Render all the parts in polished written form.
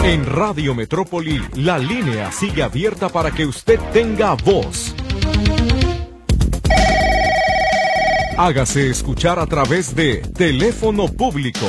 En Radio Metrópoli, la línea sigue abierta para que usted tenga voz. Hágase escuchar a través de teléfono público.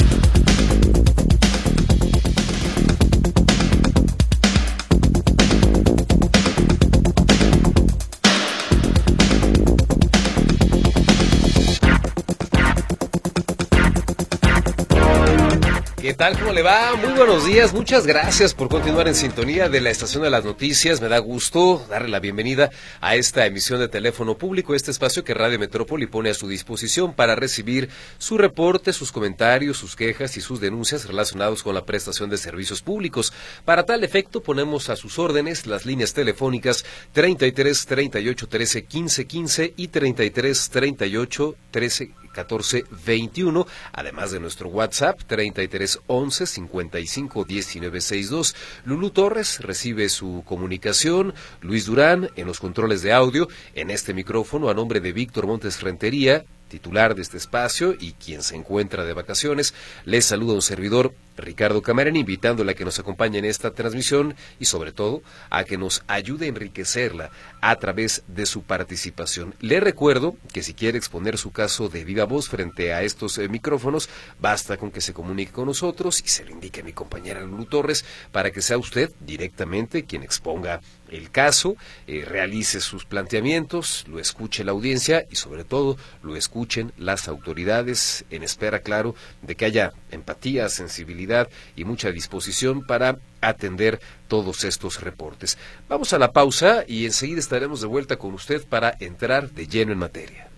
¿Qué tal? ¿Cómo le va? Muy buenos días. Muchas gracias por continuar en sintonía de la Estación de las Noticias. Me da gusto darle la bienvenida a esta emisión de Teléfono Público, este espacio que Radio Metrópoli pone a su disposición para recibir su reporte, sus comentarios, sus quejas y sus denuncias relacionados con la prestación de servicios públicos. Para tal efecto, ponemos a sus órdenes las líneas telefónicas 33 38 13 15 15 y 33 38 13 14 21, además de nuestro WhatsApp 33 11 55 19 62. Lulú Torres recibe su comunicación, Luis Durán en los controles de audio, en este micrófono a nombre de Víctor Montes Rentería, titular de este espacio y quien se encuentra de vacaciones. Les saluda un servidor, Ricardo Camarena, invitándole a que nos acompañe en esta transmisión y sobre todo a que nos ayude a enriquecerla a través de su participación. Le recuerdo que si quiere exponer su caso de viva voz frente a estos micrófonos, basta con que se comunique con nosotros y se lo indique a mi compañera Lulú Torres para que sea usted directamente quien exponga el caso, realice sus planteamientos, lo escuche la audiencia y sobre todo lo escuchen las autoridades, en espera, claro, de que haya empatía, sensibilidad y mucha disposición para atender todos estos reportes. Vamos a la pausa y enseguida estaremos de vuelta con usted para entrar de lleno en materia.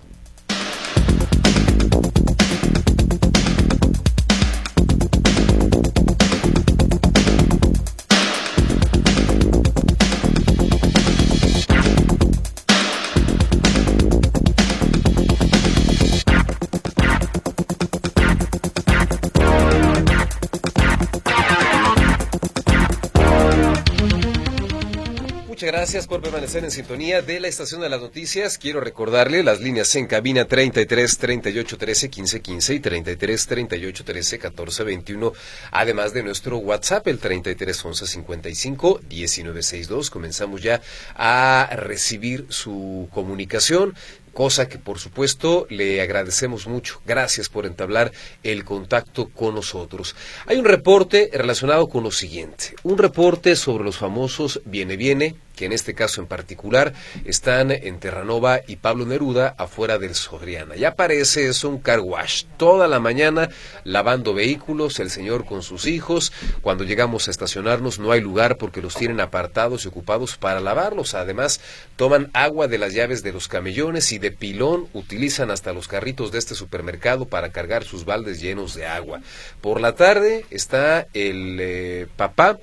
Muchas gracias por permanecer en sintonía de la Estación de las Noticias. Quiero recordarle las líneas en cabina 33 38 13 15 15 y 33 38 13 14 21, además de nuestro WhatsApp, el 33 11 55 19 62. Comenzamos ya a recibir su comunicación, cosa que por supuesto le agradecemos mucho. Gracias por entablar el contacto con nosotros. Hay un reporte relacionado con lo siguiente, un reporte sobre los famosos Viene, que en este caso en particular están en Terranova y Pablo Neruda, afuera del Soriana. Ya parece eso un car wash, toda la mañana lavando vehículos, el señor con sus hijos. Cuando llegamos a estacionarnos no hay lugar porque los tienen apartados y ocupados para lavarlos. Además, toman agua de las llaves de los camellones y de pilón utilizan hasta los carritos de este supermercado para cargar sus baldes llenos de agua. Por la tarde está el papá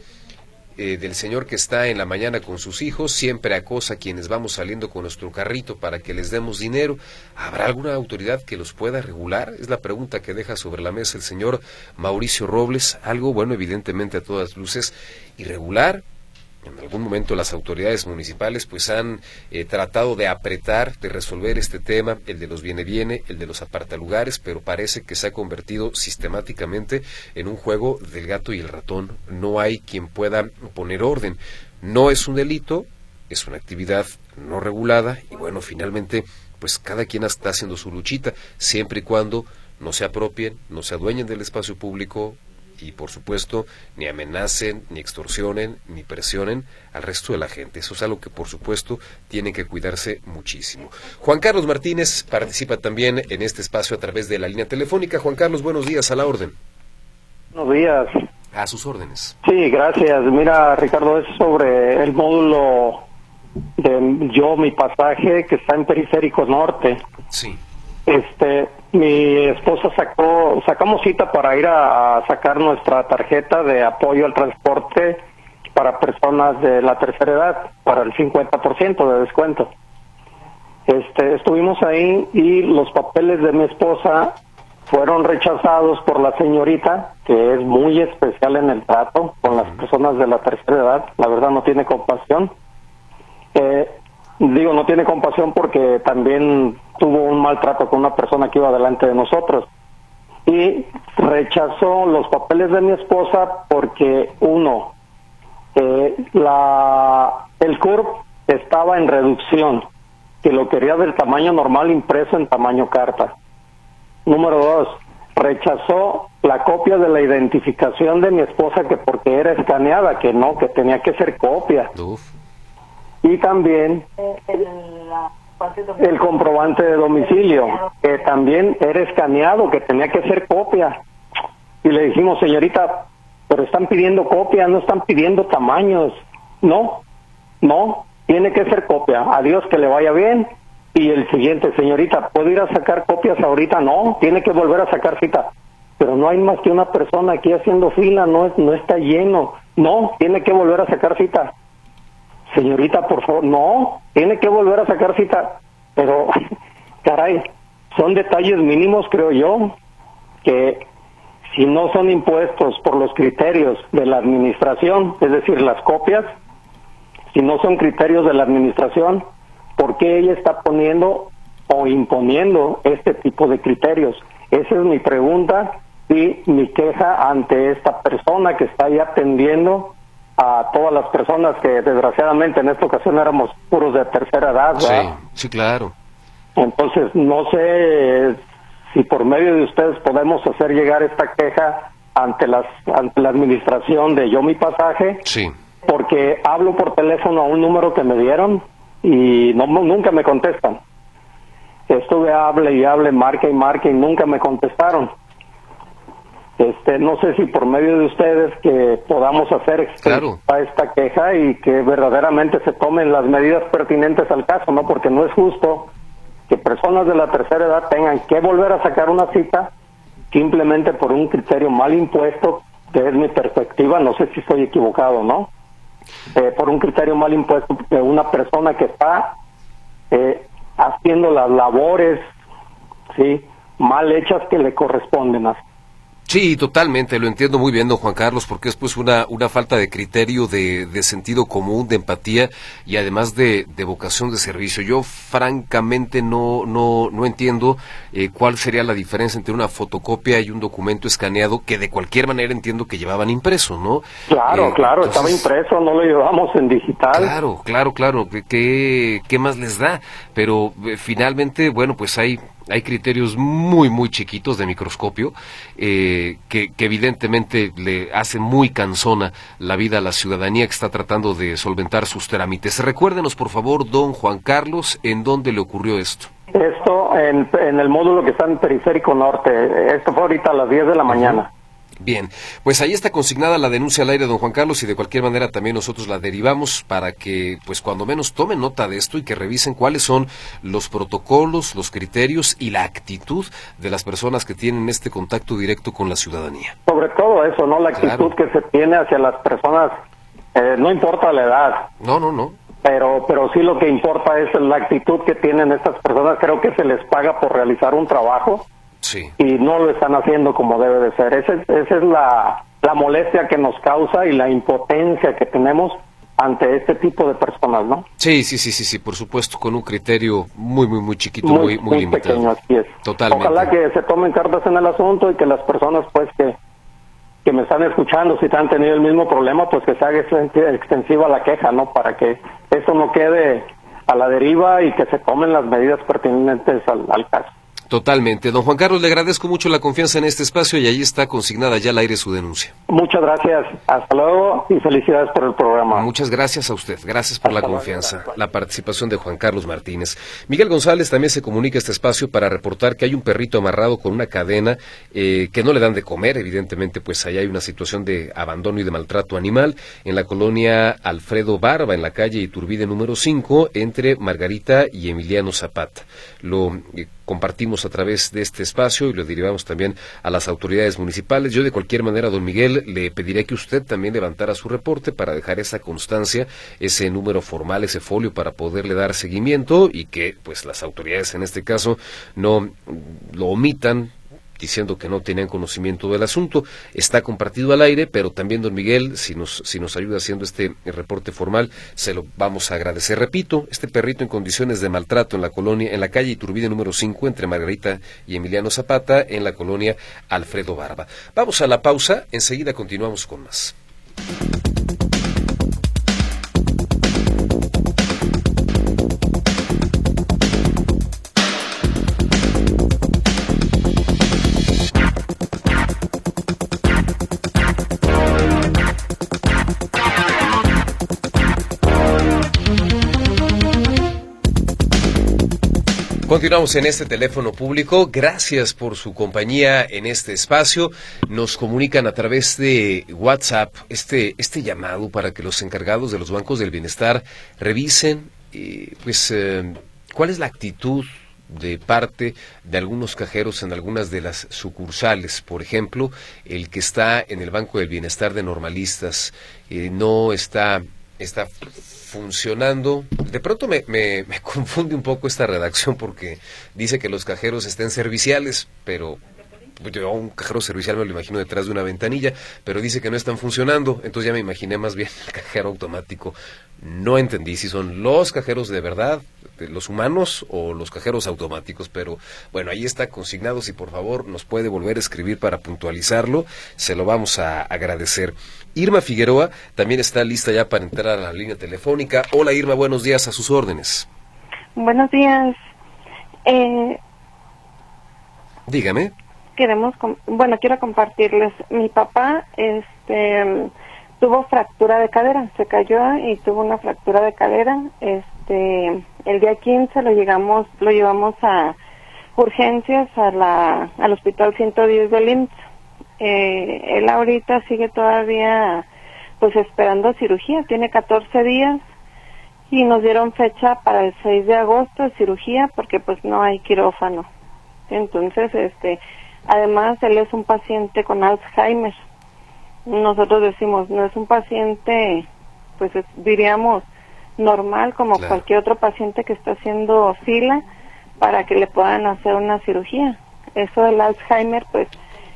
del señor que está en la mañana con sus hijos, siempre acosa a quienes vamos saliendo con nuestro carrito para que les demos dinero. ¿Habrá alguna autoridad que los pueda regular? Es la pregunta que deja sobre la mesa el señor Mauricio Robles. Algo, bueno, evidentemente a todas luces irregular. En algún momento las autoridades municipales pues han tratado de apretar, de resolver este tema, el de los viene, el de los apartalugares, pero parece que se ha convertido sistemáticamente en un juego del gato y el ratón. No hay quien pueda poner orden. No es un delito, es una actividad no regulada y bueno, finalmente pues cada quien está haciendo su luchita, siempre y cuando no se apropien, no se adueñen del espacio público, y por supuesto ni amenacen, ni extorsionen, ni presionen al resto de la gente. Eso es algo que por supuesto tienen que cuidarse muchísimo. Juan Carlos Martínez participa también en este espacio a través de la línea telefónica. Juan Carlos, buenos días, a la orden. Buenos días. A sus órdenes. Sí, gracias. Mira, Ricardo, es sobre el módulo de mi pasaje que está en Periférico Norte. Sí. Mi esposa sacamos cita para ir a sacar nuestra tarjeta de apoyo al transporte para personas de la tercera edad, para el 50% de descuento. Estuvimos ahí y los papeles de mi esposa fueron rechazados por la señorita, que es muy especial en el trato con las personas de la tercera edad. La verdad no tiene compasión. No tiene compasión porque también tuvo un maltrato con una persona que iba delante de nosotros. y rechazó los papeles de mi esposa porque el CURP estaba en reducción, que lo quería del tamaño normal impreso en tamaño carta. Número 2, rechazó la copia de la identificación de mi esposa, que porque era escaneada, que no, que tenía que ser copia. Uf. Y también el comprobante de domicilio, que también era escaneado, que tenía que ser copia. Y le dijimos, señorita, pero están pidiendo copia, no están pidiendo tamaños. No, tiene que ser copia. Adiós, que le vaya bien. Y el siguiente, señorita, ¿puedo ir a sacar copias ahorita? No, tiene que volver a sacar cita. Pero no hay más que una persona aquí haciendo fila, no está lleno. No, tiene que volver a sacar cita. Señorita, por favor, no, tiene que volver a sacar cita. Pero, caray, son detalles mínimos, creo yo, que si no son impuestos por los criterios de la administración, es decir, las copias, si no son criterios de la administración, ¿por qué ella está poniendo o imponiendo este tipo de criterios? Esa es mi pregunta y mi queja ante esta persona que está ahí atendiendo a todas las personas que desgraciadamente en esta ocasión éramos puros de tercera edad, ¿verdad? Sí, claro. Entonces, no sé si por medio de ustedes podemos hacer llegar esta queja ante la administración de Yo Mi Pasaje. Sí. Porque hablo por teléfono a un número que me dieron y nunca me contestan. Estuve hable, marque y nunca me contestaron. No sé si por medio de ustedes que podamos hacer esta queja y que verdaderamente se tomen las medidas pertinentes al caso, ¿no? Porque no es justo que personas de la tercera edad tengan que volver a sacar una cita simplemente por un criterio mal impuesto, que es mi perspectiva, no sé si estoy equivocado, ¿no? Por un criterio mal impuesto de una persona que está haciendo las labores, ¿sí?, mal hechas que le corresponden. Sí, totalmente, lo entiendo muy bien, don Juan Carlos, porque es pues una falta de criterio, de sentido común, de empatía y además de vocación de servicio. Yo francamente no entiendo cuál sería la diferencia entre una fotocopia y un documento escaneado, que de cualquier manera entiendo que llevaban impreso, ¿no? Claro, entonces, estaba impreso, no lo llevamos en digital. Claro, ¿qué más les da? Pero finalmente, bueno, pues hay criterios muy chiquitos de microscopio que evidentemente le hacen muy cansona la vida a la ciudadanía que está tratando de solventar sus trámites. Recuérdenos, por favor, don Juan Carlos, ¿en dónde le ocurrió esto? Esto en el módulo que está en Periférico Norte. Esto fue ahorita a las 10 de la mañana. Bien, pues ahí está consignada la denuncia al aire, don Juan Carlos, y de cualquier manera también nosotros la derivamos para que, pues cuando menos tomen nota de esto y que revisen cuáles son los protocolos, los criterios y la actitud de las personas que tienen este contacto directo con la ciudadanía. Sobre todo eso, ¿no? La actitud que se tiene hacia las personas, no importa la edad. No. Pero sí lo que importa es la actitud que tienen estas personas. Creo que se les paga por realizar un trabajo. Sí. Y no lo están haciendo como debe de ser. Esa es la molestia que nos causa y la impotencia que tenemos ante este tipo de personas, ¿no? Sí, por supuesto, con un criterio muy chiquito, muy limitado. Pequeño, así es. Totalmente. Ojalá que se tomen cartas en el asunto y que las personas, pues, que me están escuchando, si han tenido el mismo problema, pues que se haga extensiva la queja, ¿no? Para que esto no quede a la deriva y que se tomen las medidas pertinentes al caso. Totalmente. Don Juan Carlos, le agradezco mucho la confianza en este espacio y ahí está consignada ya al aire su denuncia. Muchas gracias. Hasta luego y felicidades por el programa. Muchas gracias a usted. Gracias por la confianza, la participación de Juan Carlos Martínez. Miguel González también se comunica a este espacio para reportar que hay un perrito amarrado con una cadena que no le dan de comer. Evidentemente, pues allá hay una situación de abandono y de maltrato animal en la colonia Alfredo Barba, en la calle Iturbide número 5, entre Margarita y Emiliano Zapata. Lo compartimos a través de este espacio y lo derivamos también a las autoridades municipales. Yo de cualquier manera, don Miguel, le pediré que usted también levantara su reporte para dejar esa constancia, ese número formal, ese folio para poderle dar seguimiento y que pues las autoridades en este caso no lo omitan diciendo que no tenían conocimiento del asunto. Está compartido al aire, pero también don Miguel, si nos ayuda haciendo este reporte formal, se lo vamos a agradecer. Repito, este perrito en condiciones de maltrato en la calle Iturbide número 5, entre Margarita y Emiliano Zapata, en la colonia Alfredo Barba. Vamos a la pausa, enseguida continuamos con más. Continuamos en este teléfono público. Gracias por su compañía en este espacio. Nos comunican a través de WhatsApp este llamado para que los encargados de los bancos del bienestar revisen cuál es la actitud de parte de algunos cajeros en algunas de las sucursales. Por ejemplo, el que está en el Banco del Bienestar de Normalistas no está funcionando. De pronto me confunde un poco esta redacción porque dice que los cajeros estén serviciales, pero yo un cajero servicial me lo imagino detrás de una ventanilla, pero dice que no están funcionando, entonces ya me imaginé más bien el cajero automático. No entendí si son los cajeros de verdad, los humanos, o los cajeros automáticos, pero bueno, ahí está consignado. Si por favor nos puede volver a escribir para puntualizarlo, se lo vamos a agradecer. Irma Figueroa también está lista ya para entrar a la línea telefónica. Hola Irma, buenos días, a sus órdenes. Buenos días. Dígame. Quiero compartirles. Mi papá tuvo fractura de cadera, se cayó y tuvo una fractura de cadera. El día 15 lo llevamos a urgencias al hospital 110 del IMSS. Él ahorita sigue todavía pues esperando cirugía, tiene 14 días y nos dieron fecha para el 6 de agosto de cirugía porque pues no hay quirófano. Entonces, además él es un paciente con Alzheimer. Nosotros decimos, no es un paciente, pues diríamos, normal, como claro, cualquier otro paciente que está haciendo fila para que le puedan hacer una cirugía. Eso del Alzheimer, pues,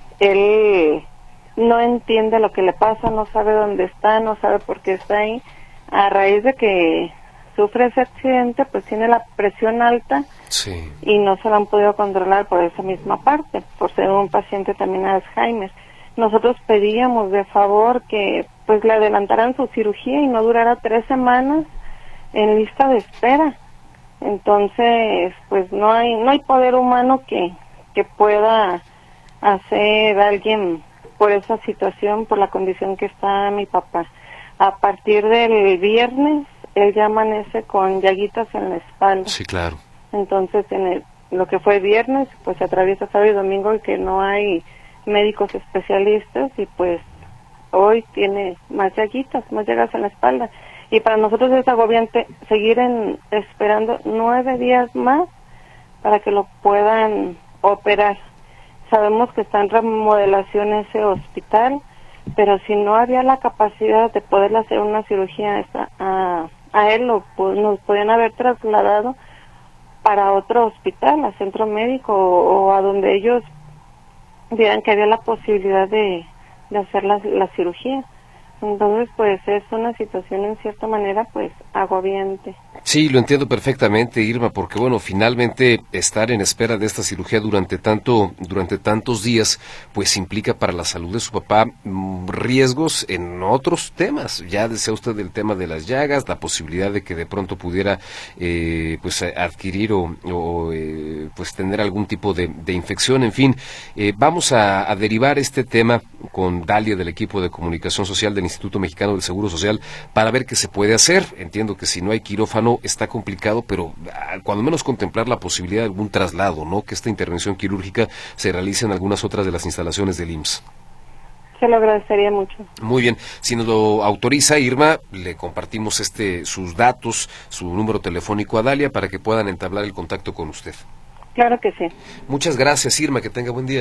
él no entiende lo que le pasa, no sabe dónde está, no sabe por qué está ahí. A raíz de que sufre ese accidente, pues tiene la presión alta, sí, y no se la han podido controlar por esa misma parte, por ser un paciente también de Alzheimer. Nosotros pedíamos de favor que pues le adelantaran su cirugía y no durara 3 semanas en lista de espera. Entonces, pues no hay poder humano que pueda hacer a alguien por esa situación, por la condición que está mi papá. A partir del viernes, él ya amanece con llaguitas en la espalda. Sí, claro. Entonces, lo que fue viernes, pues se atraviesa sábado y domingo y que no hay médicos especialistas, y pues hoy tiene más llagas en la espalda. Y para nosotros es agobiante seguir esperando 9 días más para que lo puedan operar. Sabemos que está en remodelación ese hospital, pero si no había la capacidad de poderle hacer una cirugía a él, nos podían haber trasladado para otro hospital, a centro médico o a donde ellos vieran que había la posibilidad de hacer la cirugía. Entonces, pues es una situación en cierta manera, pues agobiante. Sí, lo entiendo perfectamente, Irma, porque bueno, finalmente estar en espera de esta cirugía durante tantos días, pues implica para la salud de su papá riesgos en otros temas. Ya decía usted del tema de las llagas, la posibilidad de que de pronto pudiera pues adquirir o pues tener algún tipo de infección, en fin. Vamos a derivar este tema con Dalia del equipo de comunicación social del Instituto Mexicano del Seguro Social para ver qué se puede hacer. Entiendo que si no hay quirófano está complicado, pero cuando menos contemplar la posibilidad de algún traslado, ¿no? Que esta intervención quirúrgica se realice en algunas otras de las instalaciones del IMSS. Se lo agradecería mucho. Muy bien, si nos lo autoriza, Irma, le compartimos sus datos, su número telefónico a Dalia para que puedan entablar el contacto con usted. Claro que sí. Muchas gracias, Irma, que tenga buen día.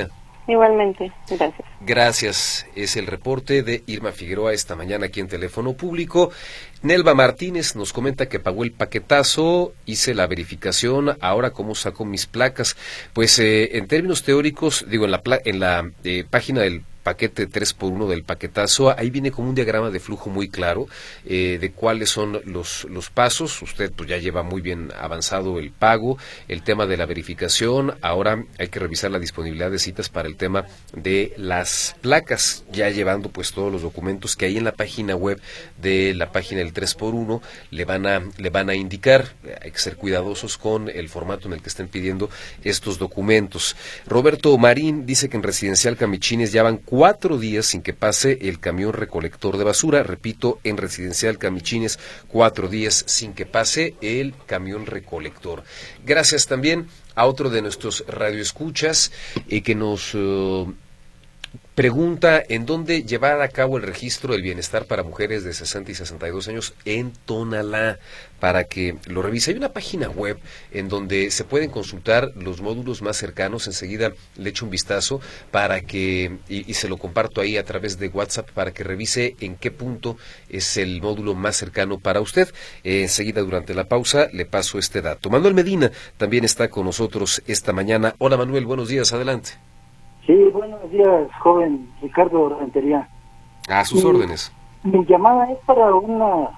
Igualmente, gracias. Gracias. Es el reporte de Irma Figueroa esta mañana aquí en Teléfono Público. Nelva Martínez nos comenta que pagó el paquetazo, hice la verificación, ahora cómo saco mis placas. Pues en términos teóricos, digo, en la página del paquete 3x1 del paquetazo, ahí viene como un diagrama de flujo muy claro de cuáles son los pasos. Usted pues ya lleva muy bien avanzado el pago, el tema de la verificación, ahora hay que revisar la disponibilidad de citas para el tema de las placas, ya llevando pues todos los documentos que hay en la página web de la página del 3x1 le van a indicar. Hay que ser cuidadosos con el formato en el que estén pidiendo estos documentos. Roberto Marín dice que en Residencial Camichines ya van 4 días sin que pase el camión recolector de basura. Repito, en Residencial Camichines, 4 días sin que pase el camión recolector. Gracias también a otro de nuestros radioescuchas que nos pregunta en dónde llevar a cabo el registro del bienestar para mujeres de 60 y 62 años en Tonalá, para que lo revise. Hay una página web en donde se pueden consultar los módulos más cercanos. Enseguida le echo un vistazo para que, y se lo comparto ahí a través de WhatsApp, para que revise en qué punto es el módulo más cercano para usted. Enseguida, durante la pausa, le paso este dato. Manuel Medina también está con nosotros esta mañana. Hola Manuel, buenos días, adelante. Sí, buenos días, joven Ricardo Rentería. A sus órdenes. Mi llamada es para una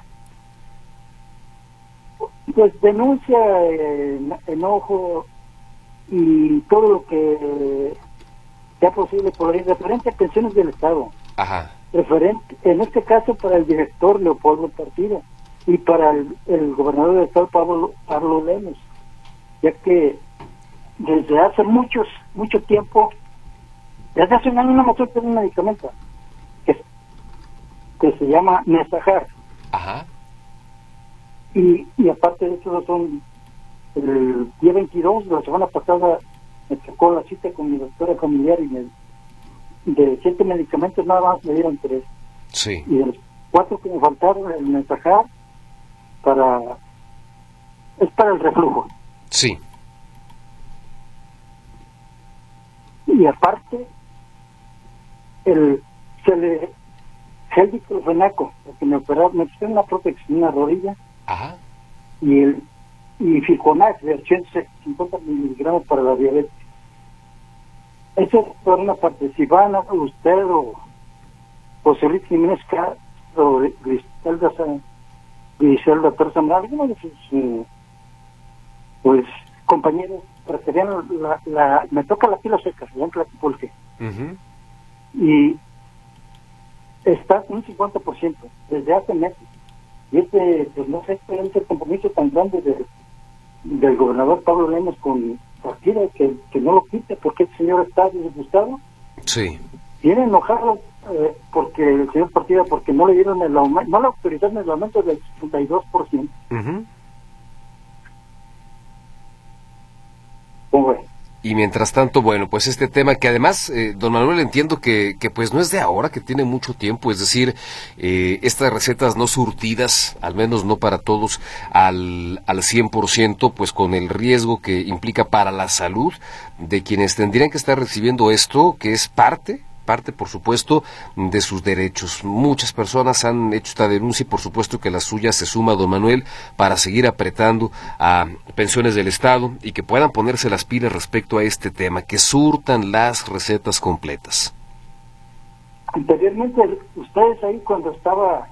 denuncia, enojo y todo lo que sea posible por ahí, referente a pensiones del Estado. Ajá. Referente, en este caso, para el director Leopoldo Partido y para el gobernador del Estado, Pablo Lemos, ya que desde hace mucho tiempo, desde hace un año, una mujer tiene un medicamento que se llama Nesajar. Ajá. Y aparte de eso, son el día 22, la semana pasada, me tocó la cita con mi doctora familiar y de 7 medicamentos nada más me dieron 3. Sí. Y de los 4 que me faltaron, el Nesajar es para el reflujo. Sí. Y aparte, el diclofenaco, porque me pusieron una prótesis en una rodilla. Ajá. Y Ficonac de 850 miligramos para la diabetes. Eso es por una parte. Si van a usted o José Luis Jiménez o Griselda Terza Morales, uno de sus pues compañeros, preferían me toca la pila seca, se llama Tlaquipulque. Uh-huh. Y está un 50% desde hace meses. Y pues no sé, este compromiso tan grande del gobernador Pablo Lemos con Partida, que no lo quite, porque el señor está disgustado. Sí. Viene enojado porque el señor Partida, porque no le dieron el aumento, no le autorizaron el aumento del 62%. Uh-huh. ¿Cómo ve? Y mientras tanto, bueno, pues este tema que además, don Manuel, entiendo que pues no es de ahora, que tiene mucho tiempo, es decir, estas recetas no surtidas, al menos no para todos al 100%, pues con el riesgo que implica para la salud de quienes tendrían que estar recibiendo esto, que es parte, por supuesto, de sus derechos. Muchas personas han hecho esta denuncia y por supuesto que la suya se suma, don Manuel, para seguir apretando a pensiones del Estado y que puedan ponerse las pilas respecto a este tema, que surtan las recetas completas. Anteriormente, ustedes ahí cuando estaba,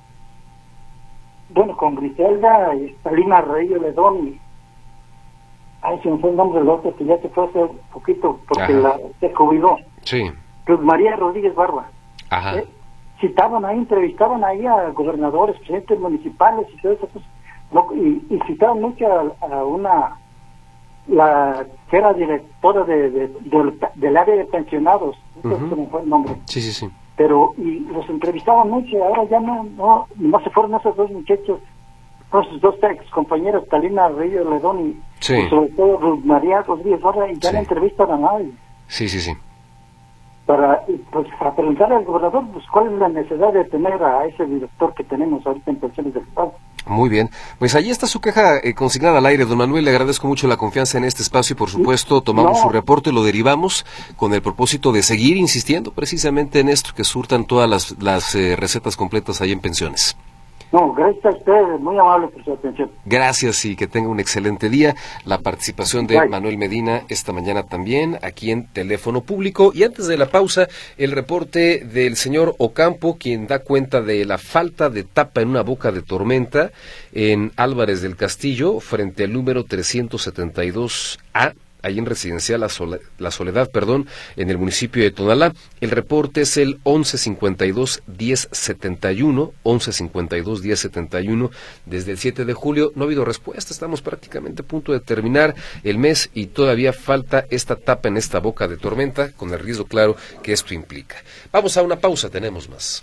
con Griselda y Salina Reyes Ledón, se me fue el nombre del otro, que ya se fue hace poquito, porque se jubiló. Sí. Pues María Rodríguez Barba. Ajá. Entrevistaban ahí a gobernadores, presidentes municipales y todo eso, pues, y citaban mucho a la que era directora del área de pensionados, uh-huh. Se me fue el nombre. Sí. Pero, y los entrevistaban mucho, ahora ya no se fueron esos dos muchachos, sus dos ex compañeros, Talina Reyes Ledón y sobre todo María Rodríguez Barba, y ya no entrevistan a nadie. Sí. Para preguntarle al gobernador, pues cuál es la necesidad de tener a ese director que tenemos ahorita en pensiones del Estado. Muy bien, pues ahí está su queja consignada al aire, don Manuel. Le agradezco mucho la confianza en este espacio y por supuesto tomamos su reporte, lo derivamos con el propósito de seguir insistiendo precisamente en esto, que surtan todas las recetas completas ahí en pensiones. No, gracias a ustedes, muy amable por su atención. Gracias y que tenga un excelente día. La participación de Manuel Medina esta mañana también aquí en Teléfono Público. Y antes de la pausa, el reporte del señor Ocampo, quien da cuenta de la falta de tapa en una boca de tormenta en Álvarez del Castillo, frente al número 372A. Ahí en Residencial La Soledad, en el municipio de Tonalá. El reporte es el 1152-1071, 1152-1071, desde el 7 de julio. No ha habido respuesta, estamos prácticamente a punto de terminar el mes y todavía falta esta tapa en esta boca de tormenta, con el riesgo claro que esto implica. Vamos a una pausa, tenemos más.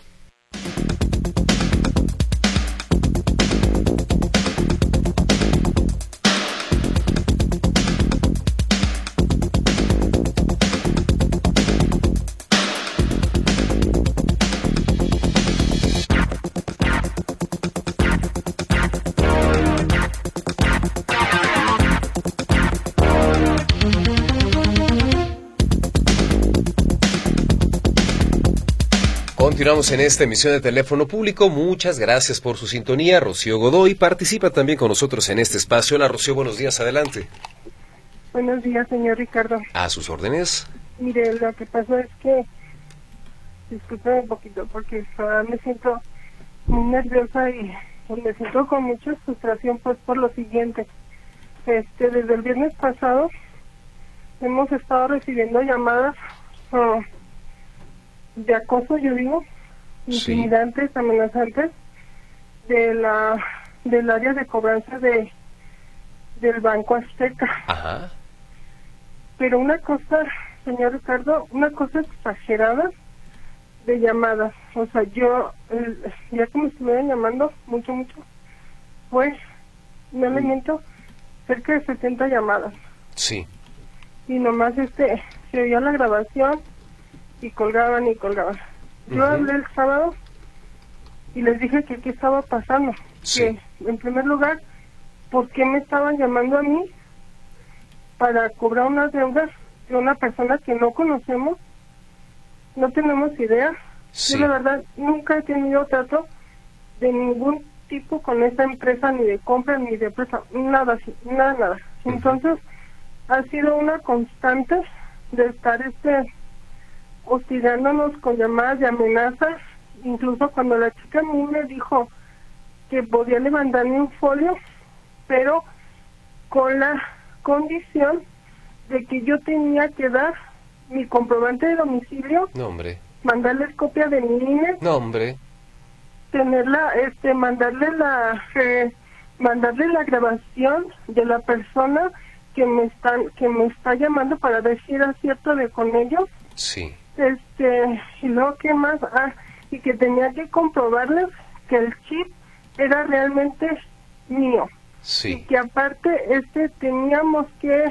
Continuamos en esta emisión de Teléfono Público. Muchas gracias por su sintonía. Rocío Godoy participa también con nosotros en este espacio. Hola, Rocío, buenos días, adelante. Buenos días, señor Ricardo. A sus órdenes. Mire, lo que pasó es que, discúlpeme un poquito, porque me siento muy nerviosa y me siento con mucha frustración, pues por lo siguiente. Desde el viernes pasado hemos estado recibiendo llamadas de acoso, yo digo, intimidantes, sí, amenazantes, del área de cobranza del Banco Azteca. Ajá. Pero una cosa, señor Ricardo, una cosa exagerada de llamadas. O sea, yo, ya que me estuvieron llamando mucho, pues, no le miento, cerca de 70 llamadas. Sí. Y nomás se oía la grabación y colgaban. Yo hablé el sábado y les dije que qué estaba pasando. Sí. Que, en primer lugar, ¿por qué me estaban llamando a mí para cobrar unas deudas de una persona que no conocemos? No tenemos idea. Sí. Yo, la verdad, nunca he tenido trato de ningún tipo con esta empresa, ni de compra, ni de empresa, nada así, nada. Entonces, ha sido una constante de estar hostigándonos con llamadas de amenazas. Incluso cuando la chica a mí me dijo que podía levantarme un folio, pero con la condición de que yo tenía que dar mi comprobante de domicilio, no, hombre, mandarles copia de mi INE, no, hombre, tenerla, mandarle la grabación de la persona que me está llamando para ver si era cierto de con ellos. Sí. Y luego, ¿qué más? Y que tenía que comprobarles que el chip era realmente mío. Sí. Y que aparte, teníamos que,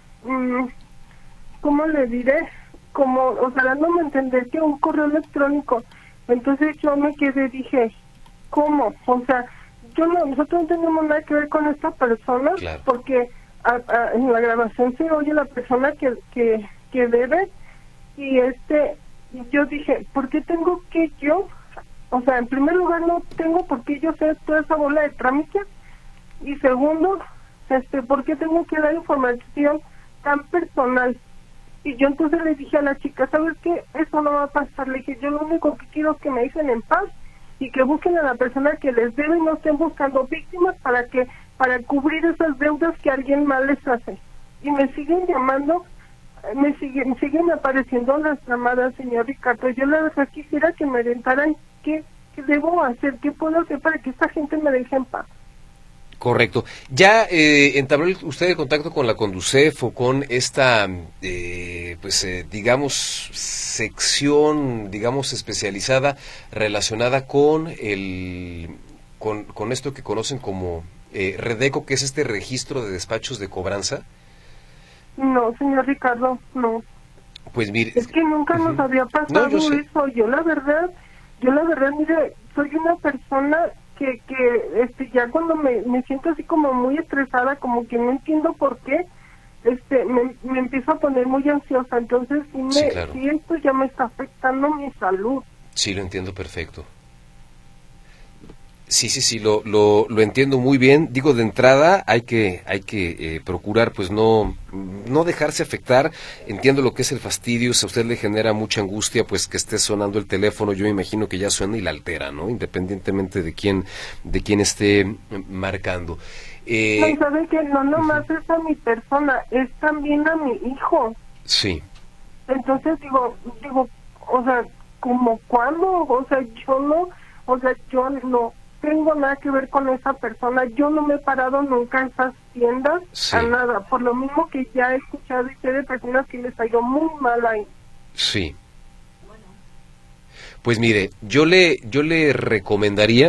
¿cómo le diré? O sea, dándome a entender que un correo electrónico. Entonces yo me quedé, dije, ¿cómo? O sea, nosotros no tenemos nada que ver con esta persona, claro, porque en la grabación se oye la persona que debe. Y yo dije, ¿por qué tengo que yo? O sea, en primer lugar, no tengo por qué yo hacer toda esa bola de trámites. Y segundo, ¿por qué tengo que dar información tan personal? Y yo entonces le dije a la chica, ¿sabes qué? Eso no va a pasar. Le dije, yo lo único que quiero es que me dejen en paz y que busquen a la persona que les debe y no estén buscando víctimas para cubrir esas deudas que alguien mal les hace. Y me siguen llamando. Me siguen apareciendo las llamadas, señor Ricardo. Yo la verdad quisiera que me orientaran qué debo hacer, qué puedo hacer para que esta gente me deje en paz. Correcto. ¿Ya entabló usted el contacto con la Conducef o con esta, digamos, sección, digamos, especializada relacionada con con esto que conocen como Redeco, que es este registro de despachos de cobranza? No, señor Ricardo, no. Pues mire, es que nunca nos había pasado eso. Yo la verdad, mire, soy una persona que ya cuando me siento así como muy estresada, como que no entiendo por qué, me empiezo a poner muy ansiosa. Entonces claro. sí, esto ya me está afectando mi salud. Sí, lo entiendo perfecto. Sí, lo entiendo muy bien. Digo, de entrada hay que procurar pues no dejarse afectar. Entiendo lo que es el fastidio. Si a usted le genera mucha angustia pues que esté sonando el teléfono, yo me imagino que ya suena y la altera, ¿no? Independientemente de quién esté marcando. No, ¿sabe qué? No nomás es a mi persona, es también a mi hijo. Sí. Entonces digo, o sea, ¿como cuándo? O sea, yo no tengo nada que ver con esa persona. Yo no me he parado nunca en esas tiendas a nada. Por lo mismo que ya he escuchado y sé de personas que les ha ido muy mal ahí. Sí. Pues mire, yo le recomendaría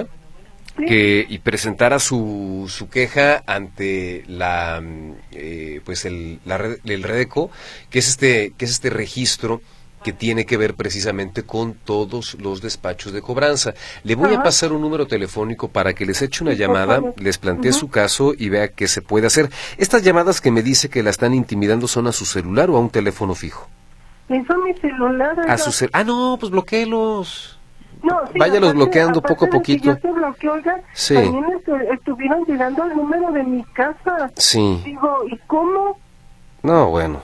y presentara su queja ante la pues el Redeco, que es este registro que tiene que ver precisamente con todos los despachos de cobranza. Le voy a pasar un número telefónico para que les eche una llamada, les plantee su caso y vea qué se puede hacer. Estas llamadas que me dice que la están intimidando, ¿son a su celular o a un teléfono fijo? Eso es mi celular. No, pues bloquéelos. No, sí, váyalos bloqueando poco a poquito. Ya se bloqueó, oiga, también estuvieron llegando al número de mi casa. Sí. Digo, ¿y cómo? No, bueno.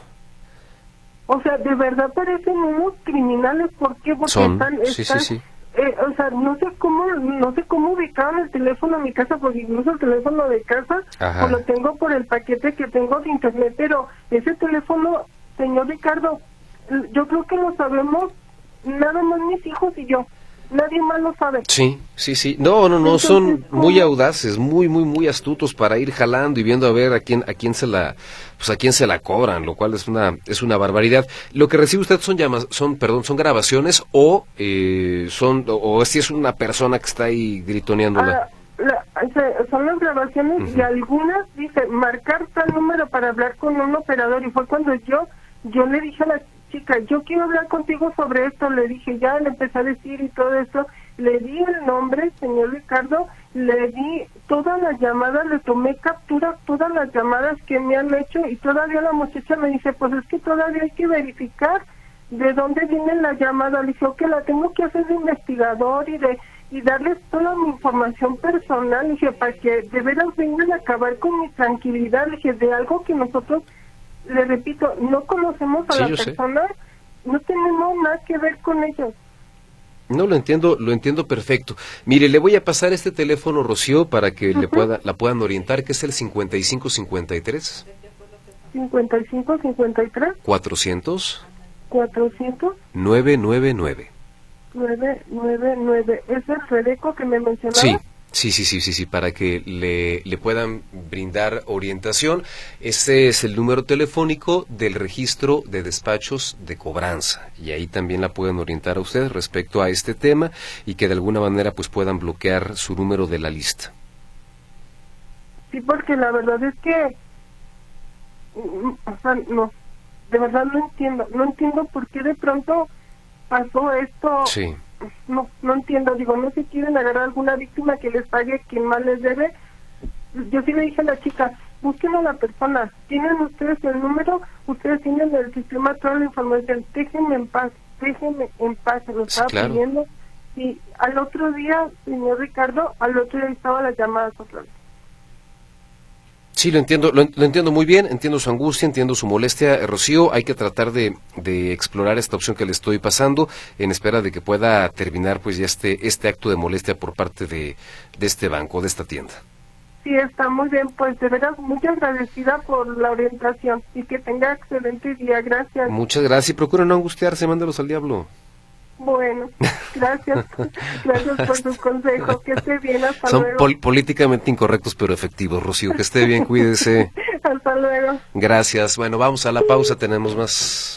O sea, de verdad parecen unos criminales. ¿Por qué? Porque están sí. O sea, no sé cómo ubicaron el teléfono a mi casa, porque incluso el teléfono de casa pues lo tengo por el paquete que tengo de internet, pero ese teléfono, señor Ricardo, yo creo que lo sabemos nada más mis hijos y yo. Nadie más lo sabe. Sí. No, entonces, son muy audaces, muy astutos para ir jalando y viendo a ver a quién se la cobran, lo cual es una barbaridad. Lo que recibe usted son grabaciones o si es una persona que está ahí gritoneándola. Son las grabaciones y algunas dice marcar tal número para hablar con un operador, y fue cuando yo le dije a la chica, yo quiero hablar contigo sobre esto, le dije, ya le empecé a decir y todo eso, le di el nombre, señor Ricardo, le di todas las llamadas, le tomé captura todas las llamadas que me han hecho, y todavía la muchacha me dice, pues es que todavía hay que verificar de dónde viene la llamada. Le dije, que la tengo que hacer de investigador y darles toda mi información personal, le dije, para que de veras vengan a acabar con mi tranquilidad, le dije, de algo que nosotros, le repito, no conocemos a la persona, no tenemos nada que ver con ellos. No, lo entiendo perfecto. Mire, le voy a pasar este teléfono, Rocío, para que la puedan orientar, que es el 5553 5553 400 999. ¿Es el Redeco que me mencionaba? Sí, para que le puedan brindar orientación. Ese es el número telefónico del registro de despachos de cobranza, y ahí también la pueden orientar a usted respecto a este tema, y que de alguna manera pues puedan bloquear su número de la lista. Sí, porque la verdad es que, de verdad no entiendo por qué de pronto pasó esto. Sí. No entiendo, no sé si quieren agarrar alguna víctima que les pague quien más les debe. Yo sí le dije a la chica, busquen a la persona, tienen ustedes el número, ustedes tienen el sistema, toda la información, déjenme en paz, se lo estaba pidiendo. Y al otro día, señor Ricardo, estaba la llamada otra vez. Sí, lo entiendo muy bien, entiendo su angustia, entiendo su molestia, Rocío. Hay que tratar de explorar esta opción que le estoy pasando, en espera de que pueda terminar pues ya este acto de molestia por parte de este banco, de esta tienda. Sí, está muy bien, pues de veras muy agradecida por la orientación, y que tenga excelente día. Gracias. Muchas gracias, y procura no angustiarse, mándalos al diablo. Bueno, gracias por sus consejos, que esté bien, hasta luego. Son políticamente incorrectos pero efectivos, Rocío, que esté bien, cuídese. Hasta luego. Gracias, bueno, vamos a la pausa, tenemos más.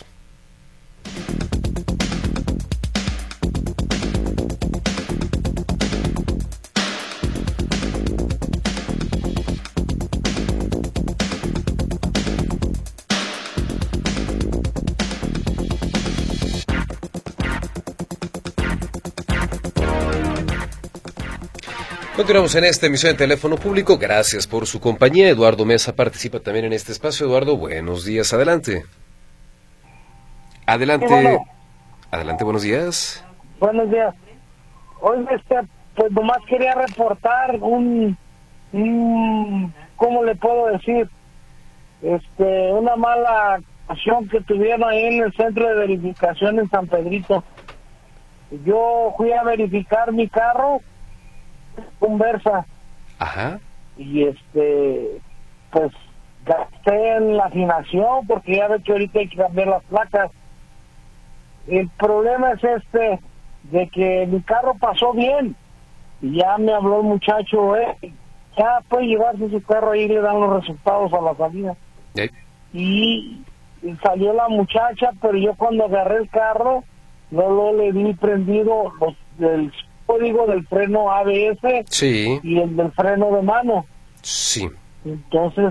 Continuamos en esta emisión de Teléfono Público. Gracias por su compañía. Eduardo Mesa participa también en este espacio. Eduardo, buenos días. Adelante. Adelante. Sí, bueno. Adelante, buenos días. Buenos días. Hoy, pues nomás quería reportar ¿cómo le puedo decir? Una mala acción que tuvieron ahí en el centro de verificación en San Pedrito. Yo fui a verificar mi carro, un Versa. Ajá. Y pues gasté en la afinación porque ya ve que ahorita hay que cambiar las placas. El problema es de que mi carro pasó bien y ya me habló el muchacho, ya puede llevarse su carro ahí y le dan los resultados a la salida. Y salió la muchacha, pero yo cuando agarré el carro no le vi prendido el código del freno ABS, sí, y el del freno de mano. Sí. Entonces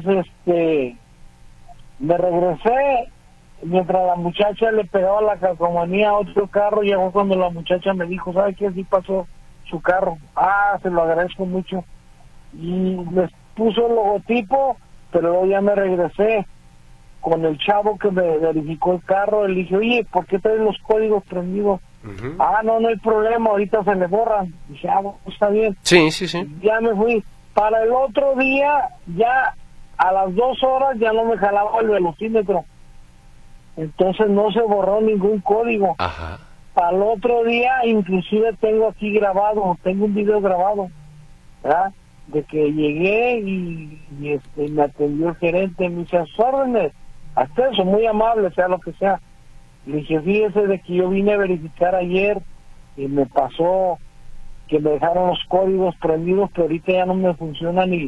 me regresé mientras la muchacha le pegaba la calcomanía a otro carro. Llegó cuando la muchacha me dijo, ¿sabe qué? Así pasó su carro. Se lo agradezco mucho. Y les puso el logotipo, pero luego ya me regresé con el chavo que me verificó el carro. Le dije, oye, ¿por qué traes los códigos prendidos? Uh-huh. No hay problema, ahorita se le borran. Dije, bueno, está bien. Sí. Ya me fui. Para el otro día, ya a las 2 horas ya no me jalaba el velocímetro. Entonces no se borró ningún código. Ajá. Al otro día, inclusive tengo aquí grabado, tengo un video grabado, ¿verdad? De que llegué y me atendió el gerente, me dice, a sus órdenes, hasta eso, muy amable, sea lo que sea. Le dije, fíjese de que yo vine a verificar ayer y me pasó que me dejaron los códigos prendidos, pero ahorita ya no me funciona ni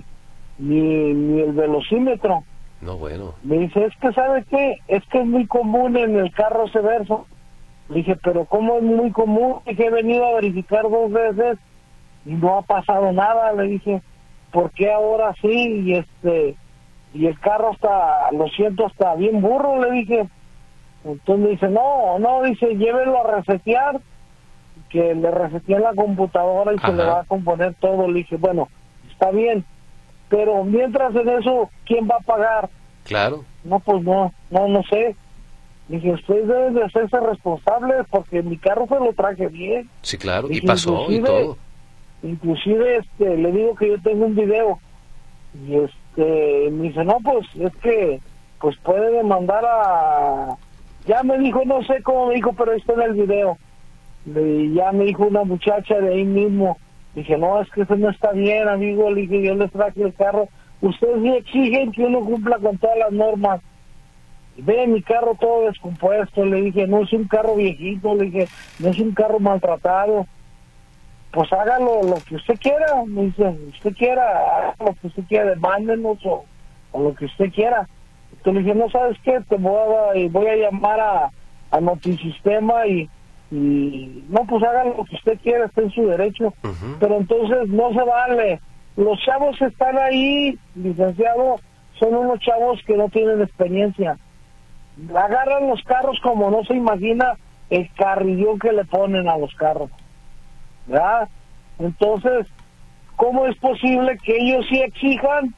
el velocímetro. No, bueno. Me dice, es que ¿sabe qué? Es que es muy común en el carro ese Versa. Le dije, pero ¿cómo es muy común? Le dije, he venido a verificar 2 veces y no ha pasado nada. Le dije, ¿por qué ahora sí? Y el carro lo siento, está bien burro, le dije. Entonces me dice, no, dice, llévelo a resetear, que le reseteé la computadora y se le va a componer todo. Le dije, bueno, está bien, pero mientras en eso, ¿quién va a pagar? Claro. No, pues no sé. Dije, ustedes deben de hacerse responsables porque mi carro se lo traje bien. Sí, claro, dije, y pasó y todo. Inclusive le digo que yo tengo un video y me dice, no, pues es que pues puede demandar ya me dijo, no sé cómo me dijo, pero ahí está en el video. Ya me dijo una muchacha de ahí mismo. Dije, no, es que eso no está bien, amigo. Le dije, yo les traje el carro. Ustedes sí exigen que uno cumpla con todas las normas. Ve mi carro todo descompuesto. Le dije, no es un carro viejito. Le dije, no es un carro maltratado. Pues hágalo lo que usted quiera. Me dice, usted quiera, haga lo que usted quiera, mándenos o lo que usted quiera. Entonces le dije, no, ¿sabes qué? Voy a llamar a Notisistema y no, pues hagan lo que usted quiera, está en su derecho. Uh-huh. Pero entonces no se vale. Los chavos que están ahí, licenciado, son unos chavos que no tienen experiencia. Agarran los carros como no se imagina el carrillón que le ponen a los carros, ¿verdad? Entonces, ¿cómo es posible que ellos sí exijan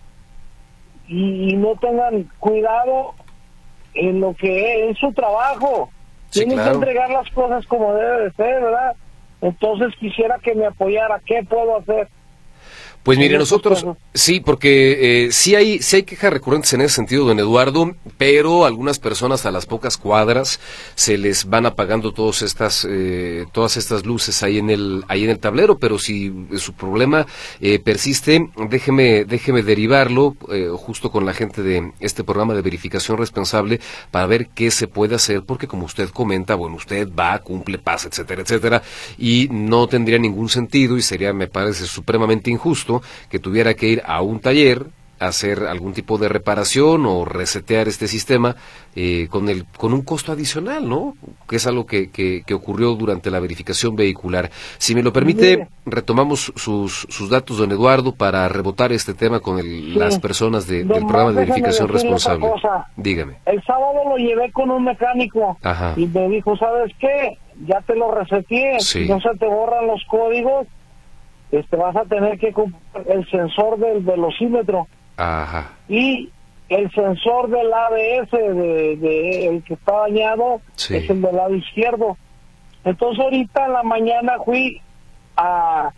y no tengan cuidado en lo que es su trabajo? Sí, Tienen claro. que entregar las cosas como debe de ser, ¿verdad? Entonces quisiera que me apoyara. ¿Qué puedo hacer? Pues mire, nosotros, sí, porque sí hay quejas recurrentes en ese sentido, don Eduardo, pero algunas personas a las pocas cuadras se les van apagando todas estas luces ahí en el tablero, pero si su problema persiste, déjeme derivarlo justo con la gente de este programa de verificación responsable para ver qué se puede hacer, porque como usted comenta, bueno, usted va, cumple, pasa, etcétera, etcétera, y no tendría ningún sentido y sería, me parece, supremamente injusto que tuviera que ir a un taller a hacer algún tipo de reparación o resetear este sistema con un costo adicional, ¿no? Que es algo que ocurrió durante la verificación vehicular. Si me lo permite, retomamos sus datos, don Eduardo, para rebotar este tema con las personas del programa de verificación responsable. Dígame. El sábado lo llevé con un mecánico. Ajá. Y me dijo, ¿sabes qué? Ya te lo reseteé, sí. No se te borran los códigos. vas a tener que comprar el sensor del velocímetro. Ajá. Y el sensor del ABS, de el que está dañado, Sí. es el del lado izquierdo. Entonces ahorita en la mañana fui a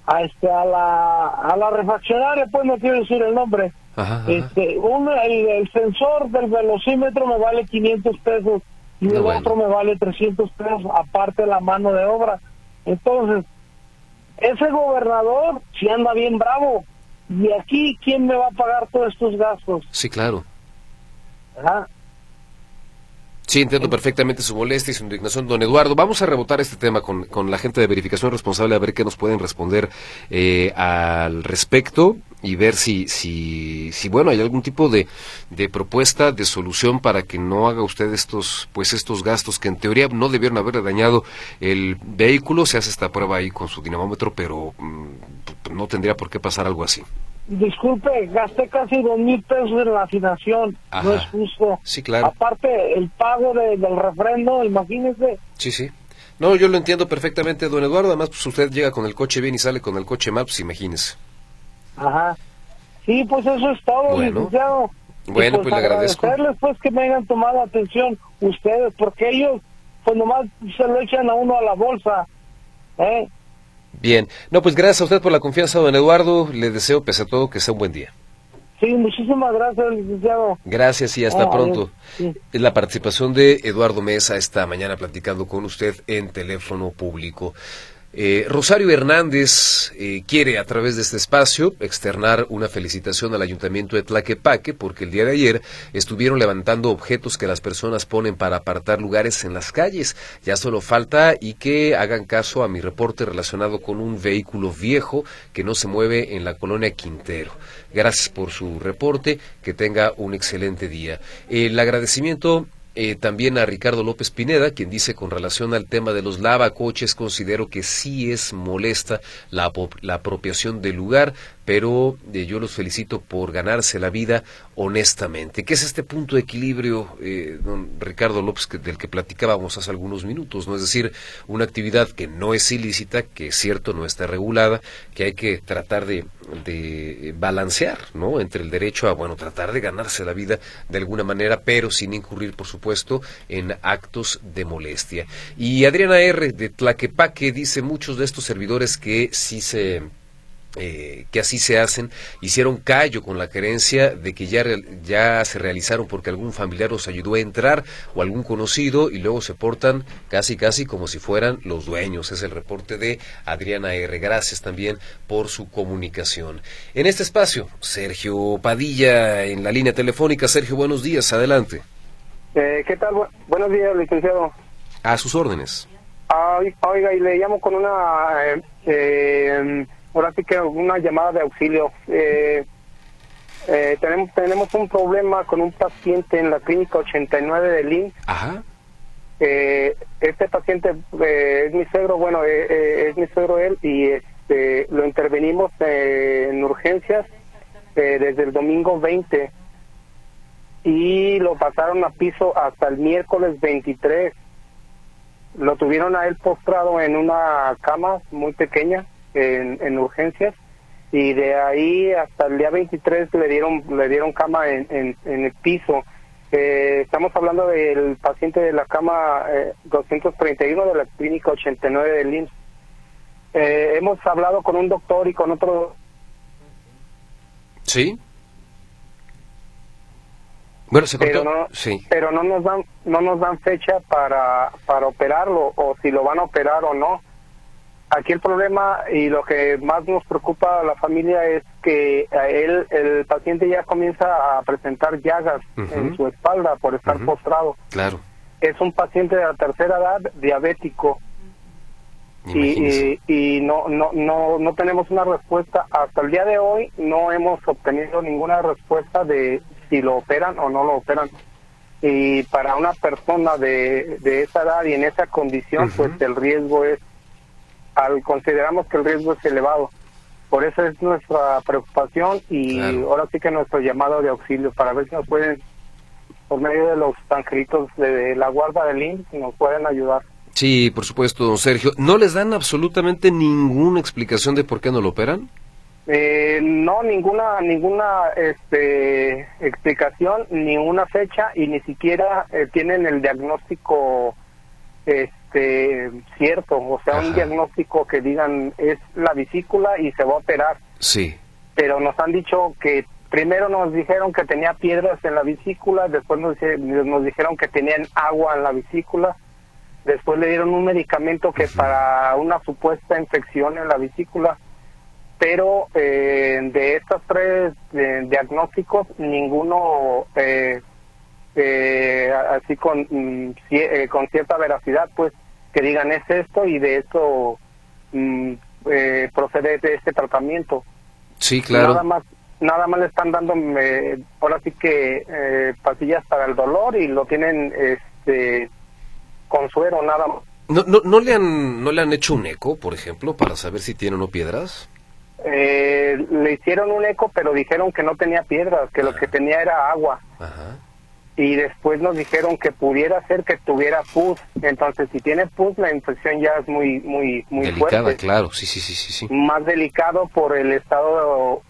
la refaccionaria, pues no quiero decir el nombre. Ajá. El sensor del velocímetro me vale 500 pesos y No, el bueno. otro me vale 300 pesos, aparte la mano de obra. Entonces, ese gobernador sí anda bien bravo. Y aquí, ¿quién me va a pagar todos estos gastos? Sí, claro. ¿Verdad? Sí, entiendo perfectamente su molestia y su indignación, don Eduardo. Vamos a rebotar este tema con la gente de verificación responsable a ver qué nos pueden responder al respecto y ver si bueno, hay algún tipo de propuesta, de solución para que no haga usted estos gastos que en teoría no debieron haberle dañado el vehículo. Se hace esta prueba ahí con su dinamómetro, pero no tendría por qué pasar algo así. Disculpe, gasté casi 2,000 pesos en la afinación. Ajá. No es justo. Sí, claro. Aparte, el pago del refrendo, imagínese. Sí, sí. No, yo lo entiendo perfectamente, don Eduardo. Además, pues usted llega con el coche bien y sale con el coche mal, pues imagínese. Ajá. Sí, pues eso es todo, Bueno. licenciado. Y Bueno, pues le agradezco. agradecerles pues que me hayan tomado atención ustedes, porque ellos pues nomás se lo echan a uno a la bolsa, ¿eh? Bien. No, pues gracias a usted por la confianza, don Eduardo. Le deseo, pese a todo, que sea un buen día. Sí, muchísimas gracias, licenciado. Gracias y hasta pronto. Sí. Es la participación de Eduardo Mesa esta mañana platicando con usted en teléfono público. Rosario Hernández quiere a través de este espacio externar una felicitación al Ayuntamiento de Tlaquepaque porque el día de ayer estuvieron levantando objetos que las personas ponen para apartar lugares en las calles. Ya solo falta y que hagan caso a mi reporte relacionado con un vehículo viejo que no se mueve en la colonia Quintero. Gracias por su reporte, que tenga un excelente día. El agradecimiento también a Ricardo López Pineda, quien dice con relación al tema de los lavacoches, considero que sí es molesta la apropiación del lugar, pero yo los felicito por ganarse la vida honestamente. ¿Qué es este punto de equilibrio, don Ricardo López, del que platicábamos hace algunos minutos? ¿No? Es decir, una actividad que no es ilícita, que es cierto, no está regulada, que hay que tratar de balancear, ¿no? Entre el derecho a, bueno, tratar de ganarse la vida de alguna manera, pero sin incurrir, por supuesto, en actos de molestia. Y Adriana R. de Tlaquepaque dice: muchos de estos servidores que así se hacen, hicieron callo con la creencia de que ya se realizaron porque algún familiar los ayudó a entrar o algún conocido y luego se portan casi como si fueran los dueños. Es el reporte de Adriana R. Gracias también por su comunicación. En este espacio, Sergio Padilla en la línea telefónica. Sergio, buenos días, adelante. ¿Qué tal? Buenos días, licenciado. A sus órdenes. Oiga, y le llamo con ahora sí que una llamada de auxilio. Tenemos un problema con un paciente en la clínica 89 de Lin. Ajá. Este paciente es mi suegro, bueno, es mi suegro él, y lo intervenimos en urgencias desde el domingo 20 y lo pasaron a piso hasta el miércoles 23. Lo tuvieron a él postrado en una cama muy pequeña en urgencias, y de ahí hasta el día 23 le dieron cama en el piso. Estamos hablando del paciente de la cama 231 de la clínica 89 del IMSS. Hemos hablado con un doctor y con otro. ¿Sí? Bueno, se cortó. Pero no nos dan fecha para operarlo, o si lo van a operar o no. Aquí el problema y lo que más nos preocupa a la familia es que el paciente ya comienza a presentar llagas en su espalda por estar postrado. Claro. Es un paciente de la tercera edad, diabético. Y no tenemos una respuesta. Hasta el día de hoy no hemos obtenido ninguna respuesta de si lo operan o no lo operan. Y para una persona de esa edad y en esa condición, pues el riesgo es, consideramos que el riesgo es elevado. Por eso es nuestra preocupación y ahora sí que nuestro llamado de auxilio para ver si nos pueden, por medio de los angelitos de la guarda del IMSS, nos pueden ayudar. Sí, por supuesto, don Sergio. ¿No les dan absolutamente ninguna explicación de por qué no lo operan? No, ninguna explicación, ni una fecha, y ni siquiera tienen el diagnóstico cierto, o sea, un diagnóstico que digan es la vesícula y se va a operar. Sí. Pero nos han dicho que primero nos dijeron que tenía piedras en la vesícula, después nos dijeron que tenían agua en la vesícula, después le dieron un medicamento que para una supuesta infección en la vesícula, pero de estos tres diagnósticos ninguno así con cierta veracidad, pues que digan es esto y de esto procede de este tratamiento. Sí, claro. Nada más le están dando ahora sí que pastillas para el dolor y lo tienen con suero, nada más. ¿No le han hecho un eco, por ejemplo, para saber si tiene o no piedras? Le hicieron un eco, pero dijeron que no tenía piedras, que lo que tenía era agua. Ajá. Y después nos dijeron que pudiera ser que tuviera pus. Entonces, si tiene pus, la infección ya es muy delicada, fuerte. Claro, sí. Más delicado por el estado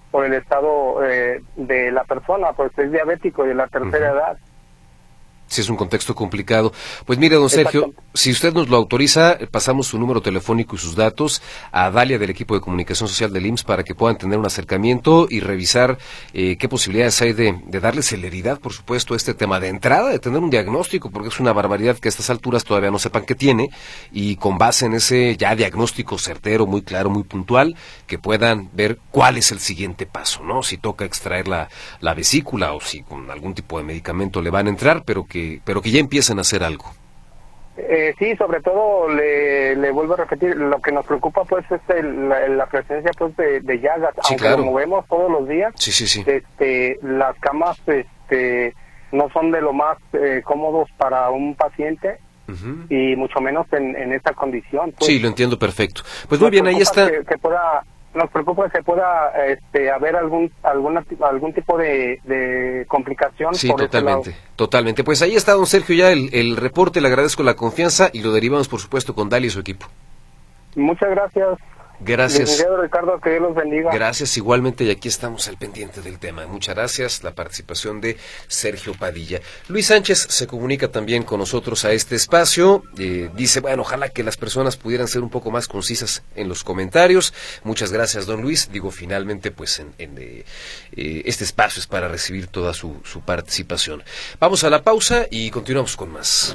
de la persona, pues es diabético y de la tercera edad. Sí, es un contexto complicado. Pues mire, don Sergio, si usted nos lo autoriza, pasamos su número telefónico y sus datos a Dalia del equipo de comunicación social del IMSS para que puedan tener un acercamiento y revisar qué posibilidades hay de darle celeridad, por supuesto, a este tema de entrada, de tener un diagnóstico, porque es una barbaridad que a estas alturas todavía no sepan qué tiene, y con base en ese ya diagnóstico certero, muy claro, muy puntual, que puedan ver cuál es el siguiente paso, ¿no? Si toca extraer la vesícula o si con algún tipo de medicamento le van a entrar, pero que ya empiecen a hacer algo. Sí, sobre todo le vuelvo a repetir, lo que nos preocupa pues es la presencia pues de llagas, sí, aunque claro. lo movemos todos los días. Sí. Las camas no son de lo más cómodos para un paciente. Y mucho menos en esta condición. Pues. Sí, lo entiendo perfecto. Pues muy bien, ahí está. Nos preocupa que pueda haber algún tipo de complicación. Sí, por totalmente. Pues ahí está, don Sergio, ya el reporte, le agradezco la confianza y lo derivamos, por supuesto, con Dalia y su equipo. Muchas gracias. Gracias. Licenciado Ricardo, que Dios los bendiga. Gracias, igualmente, y aquí estamos al pendiente del tema. Muchas gracias, la participación de Sergio Padilla. Luis Sánchez se comunica también con nosotros a este espacio, dice, bueno, ojalá que las personas pudieran ser un poco más concisas en los comentarios. Muchas gracias, don Luis. Digo, finalmente, pues, este espacio es para recibir toda su participación. Vamos a la pausa y continuamos con más.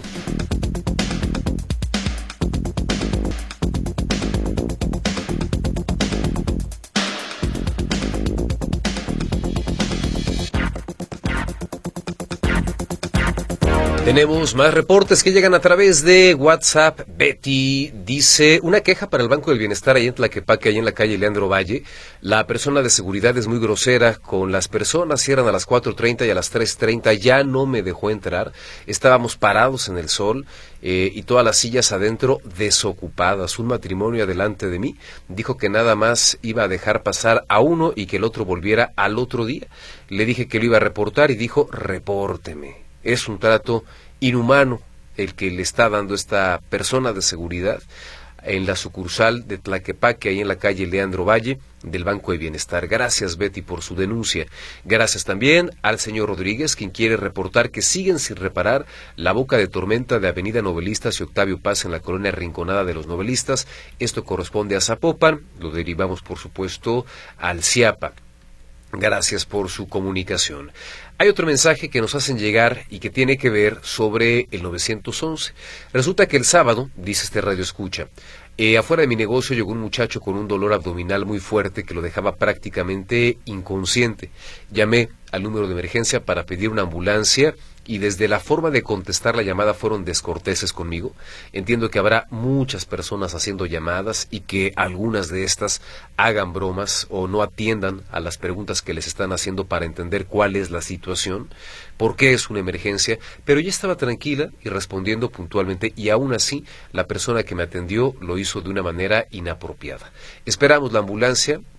Tenemos más reportes que llegan a través de WhatsApp. Betty dice, una queja para el Banco del Bienestar ahí en Tlaquepaque, ahí en la calle Leandro Valle. La persona de seguridad es muy grosera con las personas, cierran a las 4:30 y a las 3:30, ya no me dejó entrar. Estábamos parados en el sol y todas las sillas adentro desocupadas. Un matrimonio adelante de mí dijo que nada más iba a dejar pasar a uno y que el otro volviera al otro día. Le dije que lo iba a reportar y dijo, repórteme. Es un trato inhumano el que le está dando esta persona de seguridad en la sucursal de Tlaquepaque, ahí en la calle Leandro Valle, del Banco de Bienestar. Gracias, Betty, por su denuncia. Gracias también al señor Rodríguez, quien quiere reportar que siguen sin reparar la boca de tormenta de Avenida Novelistas y Octavio Paz en la colonia Rinconada de los Novelistas. Esto corresponde a Zapopan, lo derivamos, por supuesto, al CIAPA. Gracias por su comunicación. Hay otro mensaje que nos hacen llegar y que tiene que ver sobre el 911. Resulta que el sábado, dice este radio escucha, afuera de mi negocio llegó un muchacho con un dolor abdominal muy fuerte que lo dejaba prácticamente inconsciente. Llamé al número de emergencia para pedir una ambulancia y desde la forma de contestar la llamada fueron descorteses conmigo. Entiendo que habrá muchas personas haciendo llamadas y que algunas de estas hagan bromas o no atiendan a las preguntas que les están haciendo para entender cuál es la situación, por qué es una emergencia, pero ella estaba tranquila y respondiendo puntualmente y aún así la persona que me atendió lo hizo de una manera inapropiada. Esperamos la ambulancia,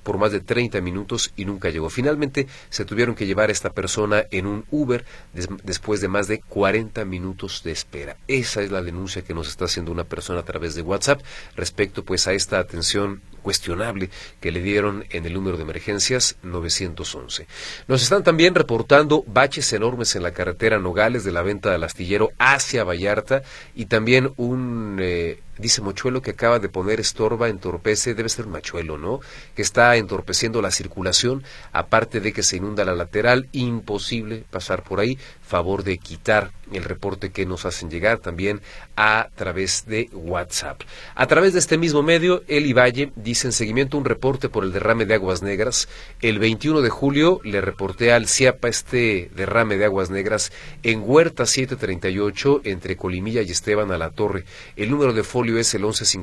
por más de 30 minutos y nunca llegó. Finalmente se tuvieron que llevar a esta persona en un Uber después de más de 40 minutos de espera. Esa es la denuncia que nos está haciendo una persona a través de WhatsApp respecto pues a esta atención cuestionable que le dieron en el número de emergencias 911. Nos están también reportando baches enormes en la carretera Nogales de la Venta del Astillero hacia Vallarta y también un dice mochuelo que acaba de poner estorba, entorpece, debe ser un machuelo, ¿no? Que está entorpeciendo la circulación, aparte de que se inunda la lateral, imposible pasar por ahí. Favor de quitar el reporte que nos hacen llegar también a través de WhatsApp. A través de este mismo medio, Eli Valle dice en seguimiento un reporte por el derrame de aguas negras. El 21 de julio le reporté al CIAPA este derrame de aguas negras en Huerta 738 entre Colimilla y Esteban a la Torre. El número de folio es el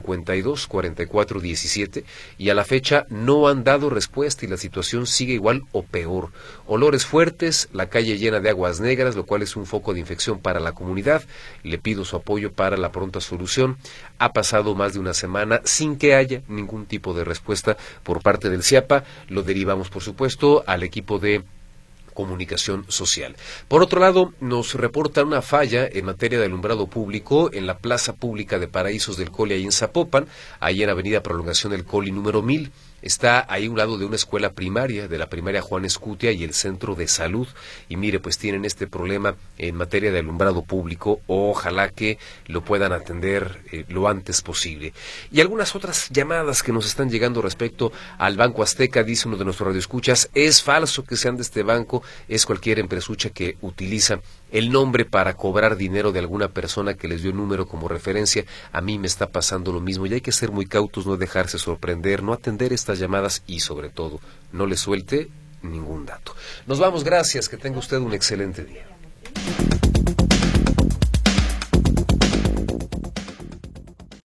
1152-4417 y a la fecha no han dado respuesta y la situación sigue igual o peor. Olores fuertes, la calle llena de aguas negras, lo cual es un foco de infección para la comunidad. Le pido su apoyo para la pronta solución. Ha pasado más de una semana sin que haya ningún tipo de respuesta por parte del CIAPA. Lo derivamos, por supuesto, al equipo de comunicación social. Por otro lado, nos reporta una falla en materia de alumbrado público en la plaza pública de Paraísos del Coli, ahí en Zapopan, ahí en Avenida Prolongación del Coli número 1000. Está ahí a un lado de una escuela primaria, de la primaria Juan Escutia y el centro de salud. Y mire, pues tienen este problema en materia de alumbrado público. Ojalá que lo puedan atender lo antes posible. Y algunas otras llamadas que nos están llegando respecto al Banco Azteca, dice uno de nuestros radioescuchas, es falso que sean de este banco, es cualquier empresucha que utiliza el nombre para cobrar dinero de alguna persona que les dio un número como referencia. A mí me está pasando lo mismo y hay que ser muy cautos, no dejarse sorprender, no atender estas llamadas y sobre todo no le suelte ningún dato. Nos vamos, gracias, que tenga usted un excelente día.